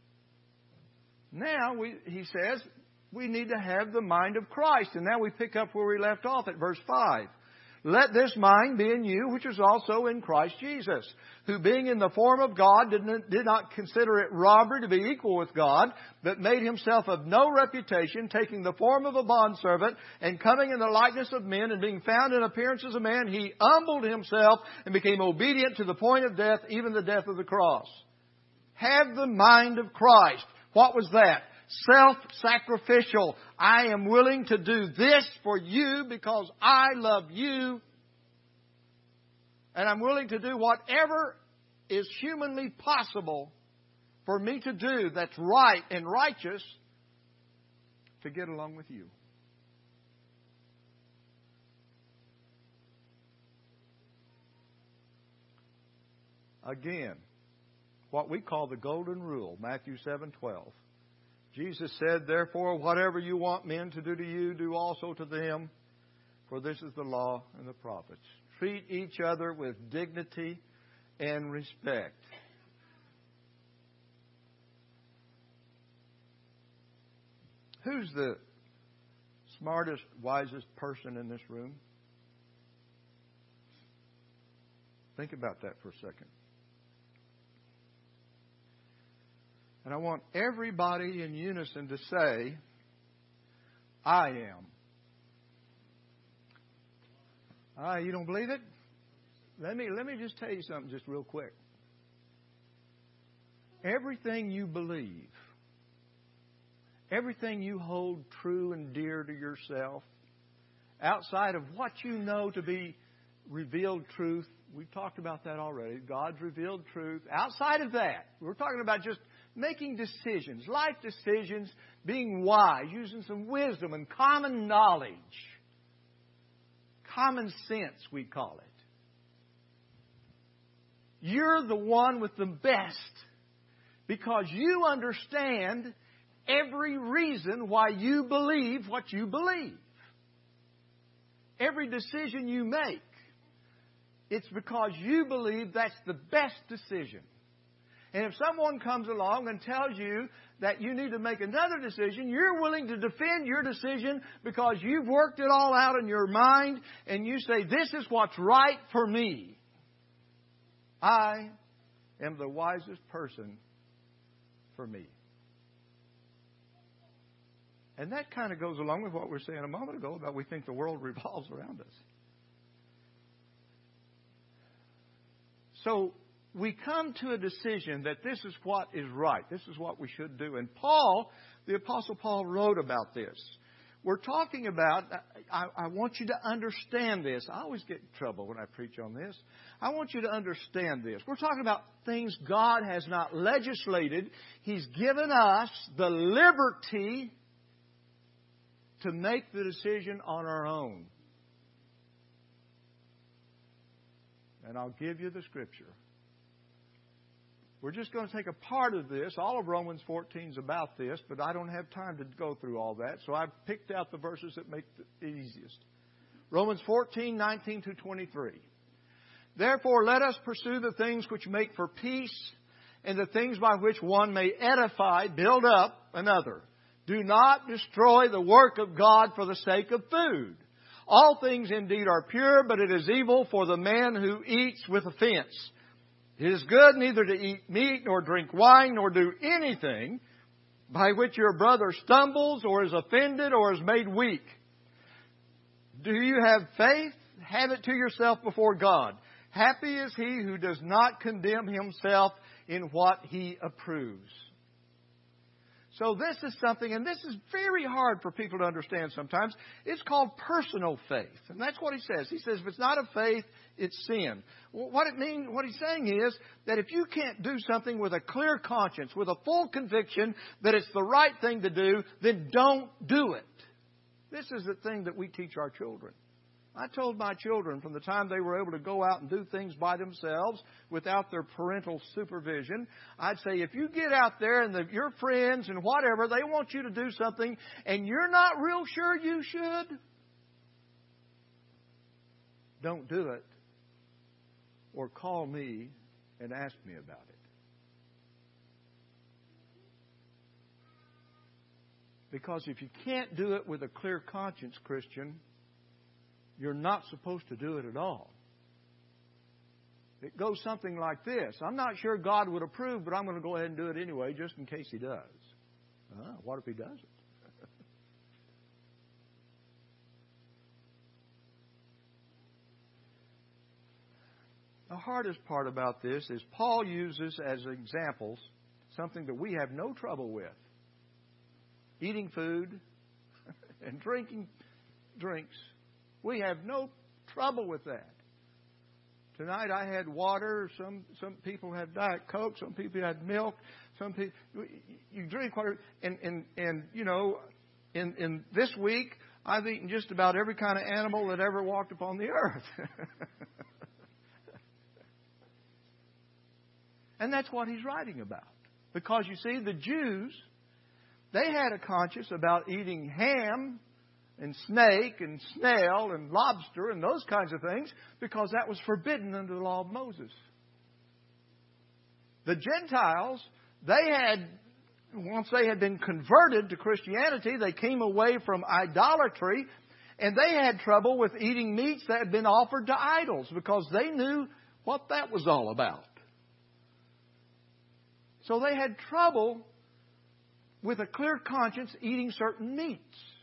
Now, we, he says, we need to have the mind of Christ. And now we pick up where we left off at verse five. Let this mind be in you, which is also in Christ Jesus, who being in the form of God did not, did not consider it robbery to be equal with God, but made himself of no reputation, taking the form of a bondservant, and coming in the likeness of men, and being found in appearance as a man, he humbled himself and became obedient to the point of death, even the death of the cross. Have the mind of Christ. What was that? Self-sacrificial. I am willing to do this for you because I love you. And I'm willing to do whatever is humanly possible for me to do that's right and righteous to get along with you. Again, what we call the golden rule, Matthew seven twelve. Jesus said, therefore, whatever you want men to do to you, do also to them, for this is the law and the prophets. Treat each other with dignity and respect. Who's the smartest, wisest person in this room? Think about that for a second. And I want everybody in unison to say, I am. Ah, you don't believe it? Let me, let me just tell you something just real quick. Everything you believe, everything you hold true and dear to yourself, outside of what you know to be revealed truth We've talked about that already. God's revealed truth. Outside of that, we're talking about just making decisions, life decisions, being wise, using some wisdom and common knowledge. Common sense, we call it. You're the one with the best because you understand every reason why you believe what you believe. Every decision you make, it's because you believe that's the best decision. And if someone comes along and tells you that you need to make another decision, you're willing to defend your decision because you've worked it all out in your mind and you say, this is what's right for me. I am the wisest person for me. And that kind of goes along with what we were saying a moment ago about we think the world revolves around us. So we come to a decision that this is what is right. This is what we should do. And Paul, the Apostle Paul, wrote about this. We're talking about, I, I want you to understand this. I always get in trouble when I preach on this. I want you to understand this. We're talking about things God has not legislated. He's given us the liberty to make the decision on our own. And I'll give you the scripture. We're just going to take a part of this. All of Romans fourteen is about this, but I don't have time to go through all that. So I've picked out the verses that make it easiest. Romans fourteen, nineteen to twenty-three. Therefore, let us pursue the things which make for peace and the things by which one may edify, build up another. Do not destroy the work of God for the sake of food. All things indeed are pure, but it is evil for the man who eats with offense. It is good neither to eat meat, nor drink wine, nor do anything by which your brother stumbles, or is offended, or is made weak. Do you have faith? Have it to yourself before God. Happy is he who does not condemn himself in what he approves. So this is something, and this is very hard for people to understand sometimes. It's called personal faith. And that's what he says. He says if it's not of faith, it's sin. What it means, what he's saying is that if you can't do something with a clear conscience, with a full conviction that it's the right thing to do, then don't do it. This is the thing that we teach our children. I told my children from the time they were able to go out and do things by themselves without their parental supervision, I'd say, if you get out there and the, your friends and whatever, they want you to do something and you're not real sure you should, don't do it. Or call me and ask me about it. Because if you can't do it with a clear conscience, Christian, you're not supposed to do it at all. It goes something like this. I'm not sure God would approve, but I'm going to go ahead and do it anyway, just in case He does. Uh, what if He doesn't? The hardest part about this is Paul uses as examples something that we have no trouble with. Eating food and drinking drinks. We have no trouble with that. Tonight I had water. Some some people had Diet Coke. Some people had milk. Some people you drink water. And and and you know, in in this week I've eaten just about every kind of animal that ever walked upon the earth. And that's what he's writing about. Because you see, the Jews, they had a conscience about eating ham and snake and snail and lobster and those kinds of things because that was forbidden under the law of Moses. The Gentiles, they had, once they had been converted to Christianity, they came away from idolatry and they had trouble with eating meats that had been offered to idols because they knew what that was all about. So they had trouble with a clear conscience eating certain meats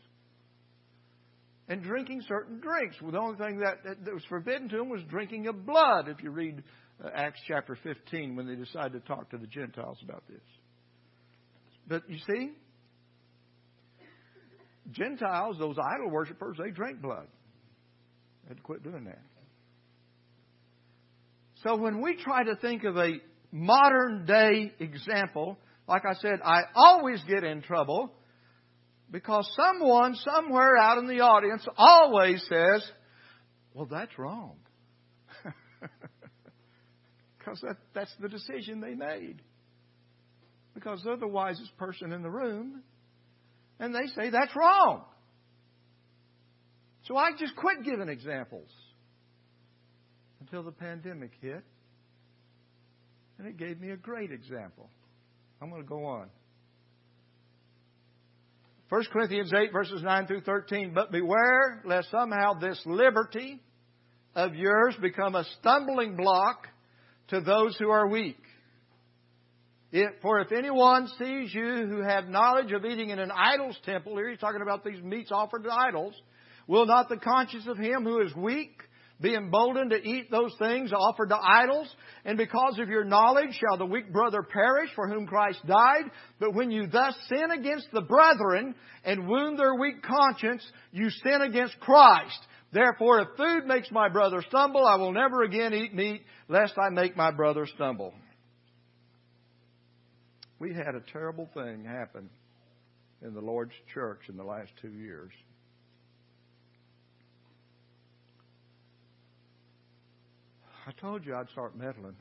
and drinking certain drinks. Well, the only thing that, that was forbidden to them was drinking of blood, if you read uh, Acts chapter fifteen, when they decided to talk to the Gentiles about this. But you see, Gentiles, those idol worshippers, they drank blood. They had to quit doing that. So when we try to think of a modern day example, like I said, I always get in trouble because someone somewhere out in the audience always says, well, that's wrong. Because that, that's the decision they made. Because they're the wisest person in the room. And they say, that's wrong. So I just quit giving examples. Until the pandemic hit. And it gave me a great example. I'm going to go on. First Corinthians eight, verses nine through thirteen. But beware lest somehow this liberty of yours become a stumbling block to those who are weak. If, for if anyone sees you who have knowledge of eating in an idol's temple, here he's talking about these meats offered to idols, will not the conscience of him who is weak be emboldened to eat those things offered to idols? And because of your knowledge shall the weak brother perish for whom Christ died. But when you thus sin against the brethren and wound their weak conscience, you sin against Christ. Therefore, if food makes my brother stumble, I will never again eat meat, lest I make my brother stumble. We had a terrible thing happen in the Lord's church in the last two years. I told you I'd start meddling.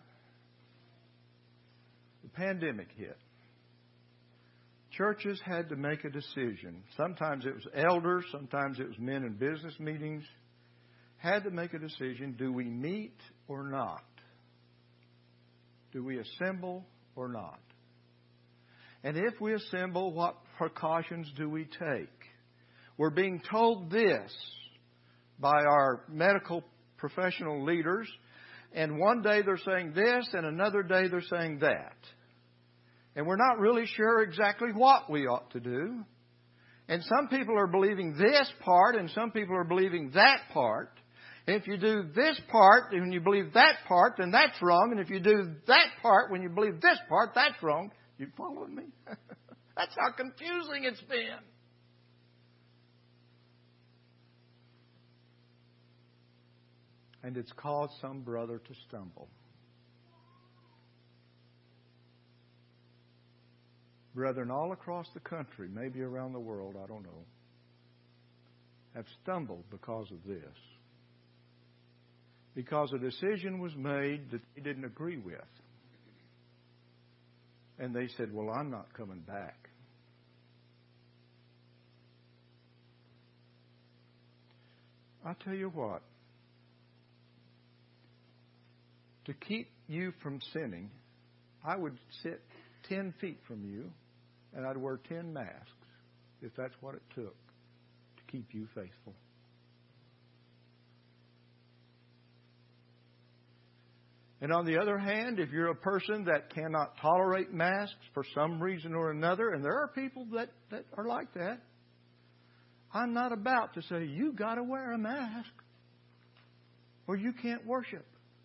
The pandemic hit. Churches had to make a decision. Sometimes it was elders, sometimes it was men in business meetings. Had to make a decision. Do we meet or not? Do we assemble or not? And if we assemble, what precautions do we take? We're being told this by our medical professional leaders. And one day they're saying this, and another day they're saying that. And we're not really sure exactly what we ought to do. And some people are believing this part, and some people are believing that part. And if you do this part, and you believe that part, then that's wrong. And if you do that part, when you believe this part, that's wrong. You following me? That's how confusing it's been. And it's caused some brother to stumble. Brethren all across the country, maybe around the world, I don't know, have stumbled because of this. Because a decision was made that they didn't agree with. And they said, well, I'm not coming back. I'll tell you what. To keep you from sinning, I would sit ten feet from you and I'd wear ten masks if that's what it took to keep you faithful. And on the other hand, if you're a person that cannot tolerate masks for some reason or another, and there are people that, that are like that, I'm not about to say, you got to wear a mask or you can't worship.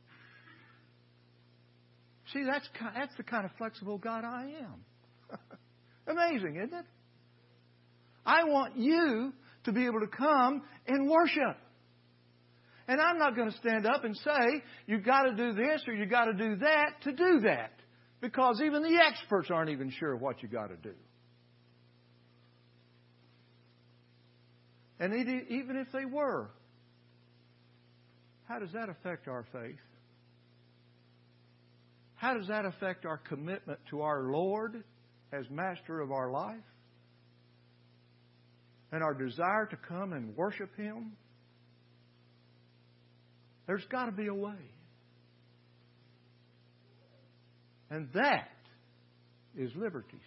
See, that's that's the kind of flexible God I am. Amazing, isn't it? I want you to be able to come and worship. And I'm not going to stand up and say, you've got to do this or you've got to do that to do that. Because even the experts aren't even sure what you got to do. And even if they were, how does that affect our faith? How does that affect our commitment to our Lord as master of our life? And our desire to come and worship Him? There's got to be a way. And that is liberties.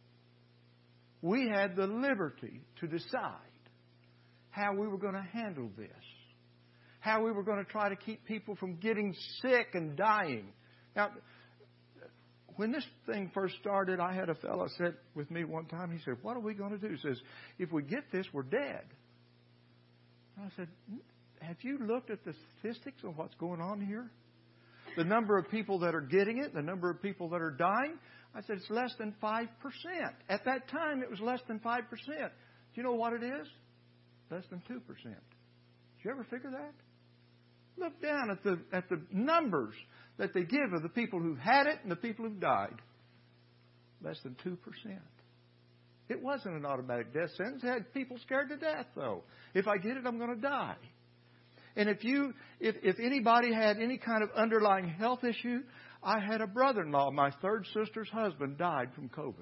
We had the liberty to decide how we were going to handle this. How we were going to try to keep people from getting sick and dying. Now, when this thing first started, I had a fellow sit with me one time. He said, what are we going to do? He says, if we get this, we're dead. And I said, have you looked at the statistics of what's going on here? The number of people that are getting it, the number of people that are dying. I said, it's less than five percent. At that time, it was less than five percent. Do you know what it is? Less than two percent. Did you ever figure that? Look down at the at the numbers that they give of the people who had it and the people who died. Less than two percent. It wasn't an automatic death sentence. It had people scared to death, though. If I get it, I'm going to die. And if you, if, if anybody had any kind of underlying health issue, I had a brother-in-law, my third sister's husband, died from COVID.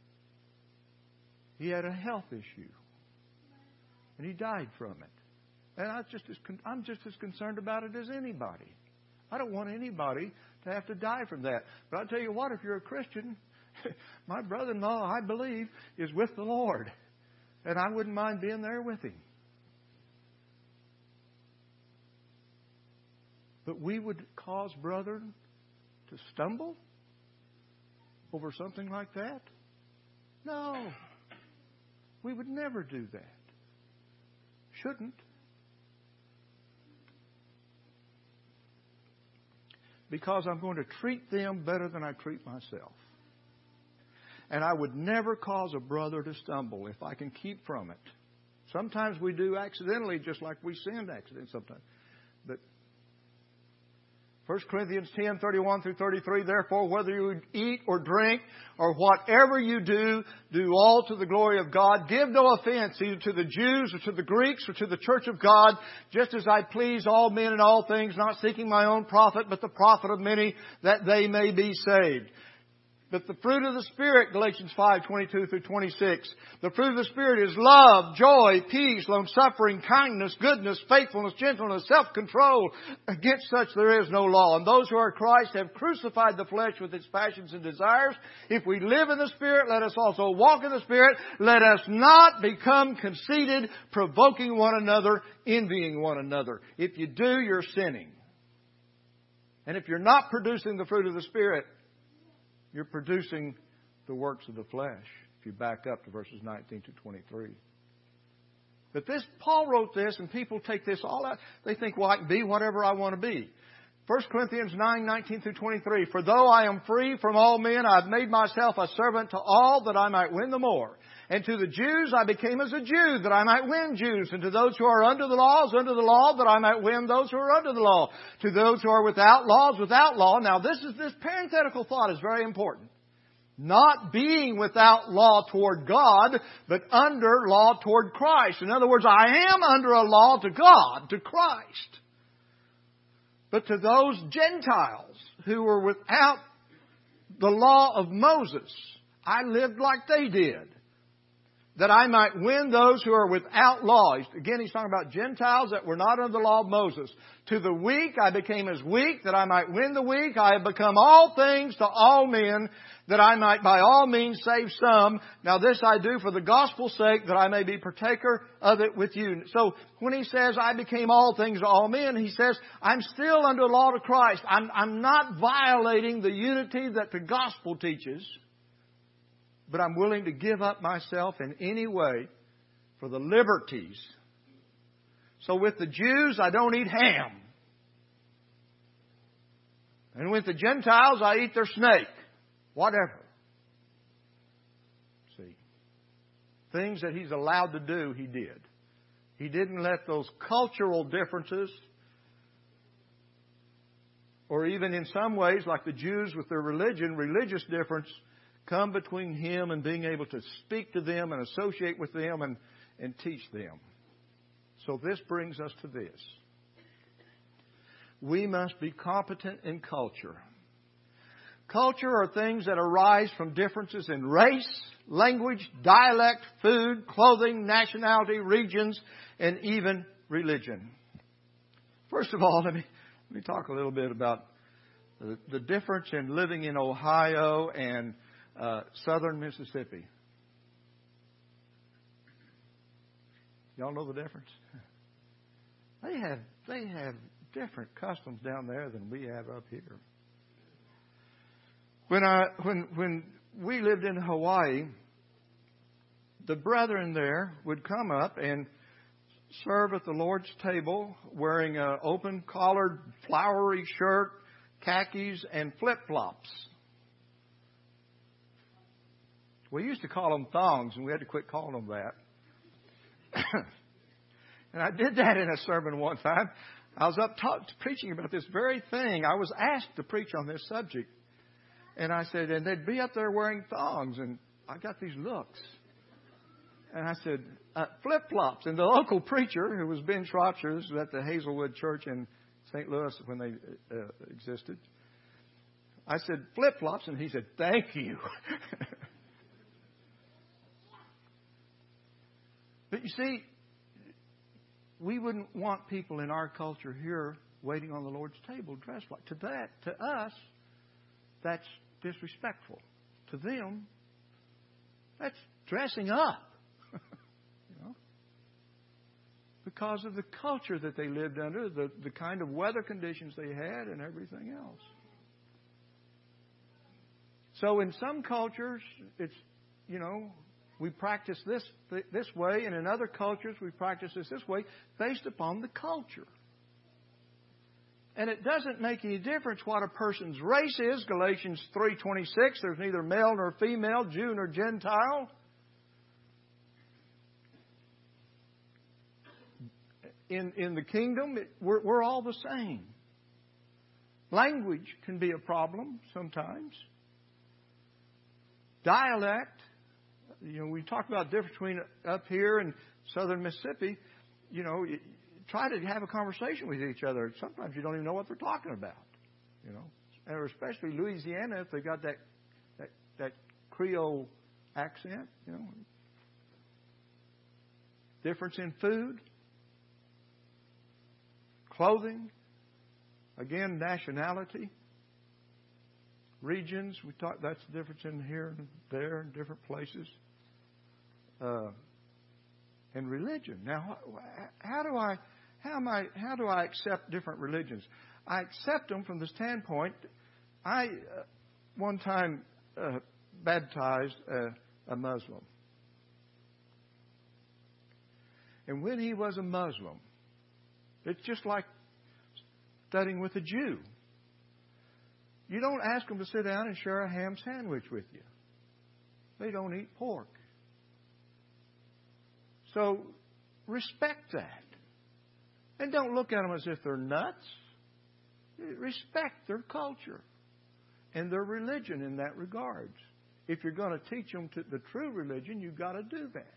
He had a health issue. And he died from it. And I just as, I'm just as concerned about it as anybody. I don't want anybody to have to die from that. But I'll tell you what, if you're a Christian, my brother-in-law, I believe, is with the Lord. And I wouldn't mind being there with him. But we would cause brethren to stumble over something like that? No. We would never do that. Shouldn't. Because I'm going to treat them better than I treat myself. And I would never cause a brother to stumble if I can keep from it. Sometimes we do accidentally, just like we sinned accidentally sometimes. But First Corinthians ten, thirty-one through thirty-three, therefore, whether you eat or drink or whatever you do, do all to the glory of God. Give no offense either to the Jews or to the Greeks or to the church of God, just as I please all men in all things, not seeking my own profit, but the profit of many, that they may be saved. But the fruit of the Spirit, Galatians five, twenty-two through twenty-six. The fruit of the Spirit is love, joy, peace, long-suffering, kindness, goodness, faithfulness, gentleness, self-control. Against such there is no law. And those who are Christ have crucified the flesh with its passions and desires. If we live in the Spirit, let us also walk in the Spirit. Let us not become conceited, provoking one another, envying one another. If you do, you're sinning. And if you're not producing the fruit of the Spirit, you're producing the works of the flesh. If you back up to verses nineteen to twenty-three. But this, Paul wrote this, and people take this all out. They think, well, I can be whatever I want to be. First Corinthians nine, nineteen through twenty-three. For though I am free from all men, I have made myself a servant to all, that I might win the more. And to the Jews I became as a Jew, that I might win Jews. And to those who are under the laws, under the law, that I might win those who are under the law. To those who are without laws, without law. Now this is this parenthetical thought is very important. Not being without law toward God, but under law toward Christ. In other words, I am under a law to God, to Christ. But to those Gentiles who were without the law of Moses, I lived like they did, that I might win those who are without law. Again, he's talking about Gentiles that were not under the law of Moses. To the weak I became as weak, that I might win the weak. I have become all things to all men, that I might by all means save some. Now this I do for the gospel's sake, that I may be partaker of it with you. So when he says, I became all things to all men, he says, I'm still under law to Christ. I'm, I'm not violating the unity that the gospel teaches. But I'm willing to give up myself in any way for the liberties. So with the Jews, I don't eat ham. And with the Gentiles, I eat their snake. Whatever. See. Things that he's allowed to do, he did. He didn't let those cultural differences, or even in some ways, like the Jews with their religion, religious difference, come between him and being able to speak to them and associate with them and, and teach them. So this brings us to this. We must be competent in culture. Culture are things that arise from differences in race, language, dialect, food, clothing, nationality, regions, and even religion. First of all, let me, let me talk a little bit about the, the difference in living in Ohio and Uh, southern Mississippi. Y'all know the difference? They have they have different customs down there than we have up here. When I when when we lived in Hawaii, the brethren there would come up and serve at the Lord's table wearing an open collared flowery shirt, khakis, and flip-flops. We used to call them thongs, and we had to quit calling them that. And I did that in a sermon one time. I was up talk, preaching about this very thing. I was asked to preach on this subject. And I said, and they'd be up there wearing thongs. And I got these looks. And I said, uh, flip-flops. And the local preacher, who was Ben Shropshire, this was at the Hazelwood Church in Saint Louis when they uh, existed. I said, flip-flops. And he said, thank you. But you see, we wouldn't want people in our culture here waiting on the Lord's table dressed like to that. To us, that's disrespectful. To them, that's dressing up. You know? Because of the culture that they lived under, the, the kind of weather conditions they had, and everything else. So in some cultures, it's, you know, we practice this this way, and in other cultures we practice this this way based upon the culture. And it doesn't make any difference what a person's race is. Galatians three twenty-six, there's neither male nor female, Jew nor Gentile. In, in the kingdom, it, we're, we're all the same. Language can be a problem sometimes. Dialect. You know, we talk about the difference between up here and southern Mississippi. You know, you try to have a conversation with each other. Sometimes you don't even know what they're talking about. You know, and especially Louisiana, if they got that that, that Creole accent. You know, difference in food, clothing. Again, nationality. Regions. We talk. That's the difference in here and there and different places. Uh, and religion. Now, how do I, how am I, how do I accept different religions? I accept them from the standpoint. I uh, one time uh, baptized a, a Muslim, and when he was a Muslim, it's just like studying with a Jew. You don't ask them to sit down and share a ham sandwich with you. They don't eat pork. So respect that. And don't look at them as if they're nuts. Respect their culture and their religion in that regard. If you're going to teach them to the true religion, you've got to do that.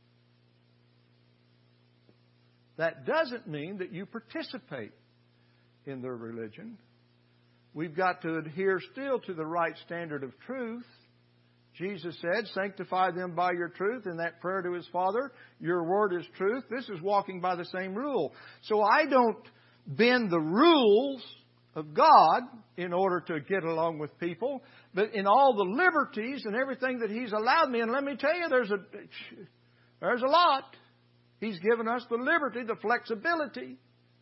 That doesn't mean that you participate in their religion. We've got to adhere still to the right standard of truth. Jesus said, sanctify them by your truth. In that prayer to His Father, your word is truth. This is walking by the same rule. So I don't bend the rules of God in order to get along with people, but in all the liberties and everything that He's allowed me. And let me tell you, there's a, there's a lot. He's given us the liberty, the flexibility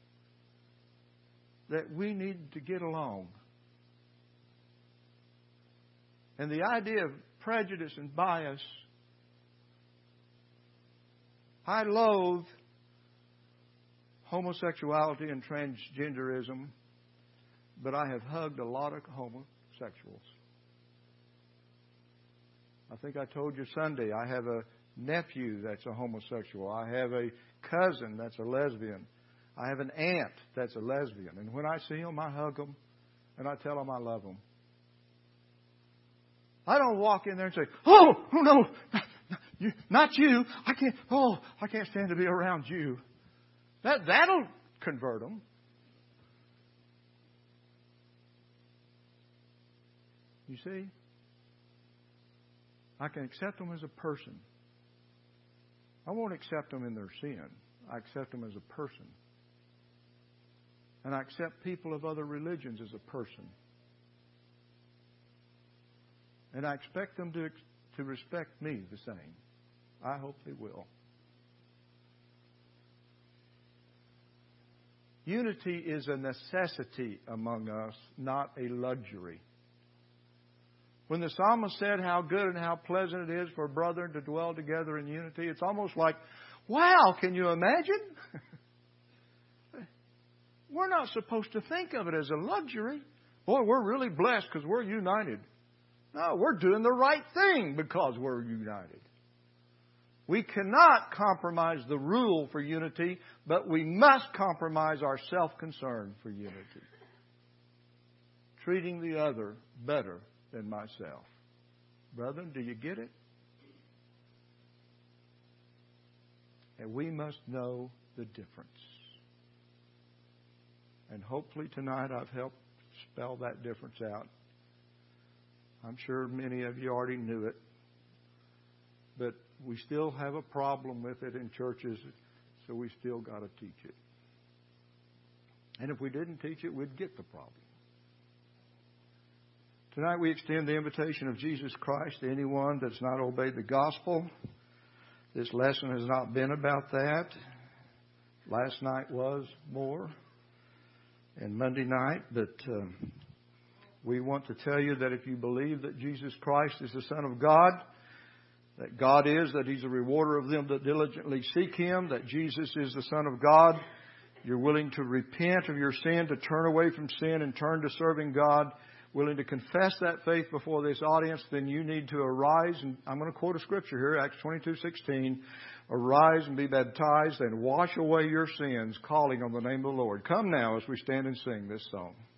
that we need to get along. And the idea of prejudice and bias, I loathe homosexuality and transgenderism, but I have hugged a lot of homosexuals. I think I told you Sunday, I have a nephew that's a homosexual. I have a cousin that's a lesbian. I have an aunt that's a lesbian. And when I see them, I hug them and I tell them I love them. I don't walk in there and say, oh, oh no, you, not you. I can't, oh, I can't stand to be around you. That, that'll convert them. You see? I can accept them as a person. I won't accept them in their sin. I accept them as a person. And I accept people of other religions as a person. And I expect them to, to respect me the same. I hope they will. Unity is a necessity among us, not a luxury. When the psalmist said how good and how pleasant it is for brethren to dwell together in unity, it's almost like, wow, can you imagine? We're not supposed to think of it as a luxury. Boy, we're really blessed because we're united. No, we're doing the right thing because we're united. We cannot compromise the rule for unity, but we must compromise our self-concern for unity. Treating the other better than myself. Brethren, do you get it? And we must know the difference. And hopefully tonight I've helped spell that difference out. I'm sure many of you already knew it. But we still have a problem with it in churches, so we still got to teach it. And if we didn't teach it, we'd get the problem. Tonight we extend the invitation of Jesus Christ to anyone that's not obeyed the gospel. This lesson has not been about that. Last night was more, and Monday night, but um, we want to tell you that if you believe that Jesus Christ is the Son of God, that God is, that He's a rewarder of them that diligently seek Him, that Jesus is the Son of God, you're willing to repent of your sin, to turn away from sin and turn to serving God, willing to confess that faith before this audience, then you need to arise. And I'm going to quote a scripture here, Acts twenty-two sixteen. Arise and be baptized and wash away your sins, calling on the name of the Lord. Come now as we stand and sing this song.